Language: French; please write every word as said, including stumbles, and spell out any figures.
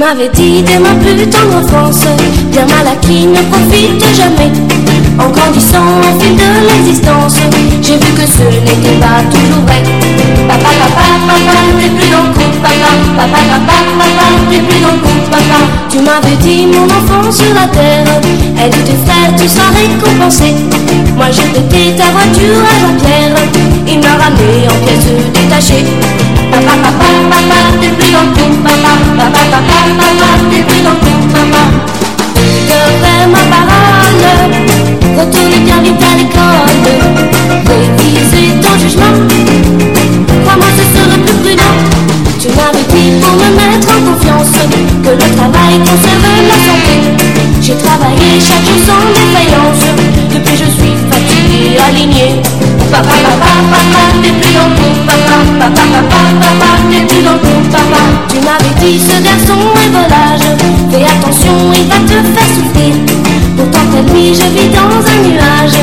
m'avais dit dès ma plus tendre enfance, bien mal acquis ne profite jamais. En grandissant au fil de l'existence, j'ai vu que ce n'était pas toujours vrai. Papa, papa, papa, t'es plus dans le coup, papa. Papa, papa, papa, t'es plus dans le coup, papa. Tu m'avais dit mon enfant sur la terre, aide tes frères, tu seras récompensé. Moi j'ai pété ta voiture à Jean-Pierre, il m'a ramené en pièces détachées. Papa, papa, papa, t'es plus dans le coup, papa. Papa, papa, papa, t'es plus dans le coup, papa. De vrai ma parole, retourne bien vite à l'école, réviser ton jugement, crois-moi ce serait plus prudent. Tu m'avais dit pour me mettre en confiance que le travail conserve la santé. J'ai travaillé chaque jour sans défaillance, depuis je suis fatigué, aligné. Papa, papa, papa, t'es plus dans le coup, papa. Papa, papa, papa, t'es plus dans le coup, papa. Tu m'avais dit ce garçon est volage, fais attention, il va te faire souffrir. Pourtant cette nuit je vis dans un nuage,